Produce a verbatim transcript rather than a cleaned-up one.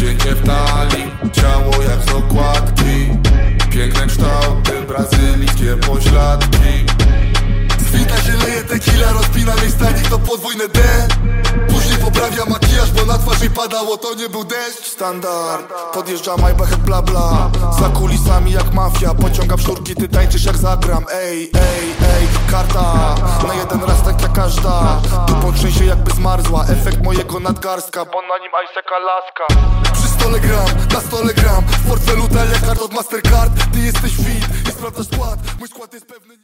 cienkie w talii, ciało jak z okładki. Piękne kształty, brazylijskie pośladki. Zwita się leje tequila, rozpina jej stanik to podwójne D. Później poprawia makijaż, bo na twarzy padało, to nie był deszcz. Standard, podjeżdża Maybach bla bla. Za kulisami jak mafia, pociągam sznurki, ty tańczysz jak zagram. Ej, ej, ej, karta na jeden raz tak jak każda. Tu potrzę się jakby zmarzła, efekt mojego nadgarstka, bo na nim Isaac Alaska. Przy stole gram, na stole gram, w portfelu talia kart od Mastercard. Ty jesteś fit i sprawdzasz skład, mój skład jest pewny.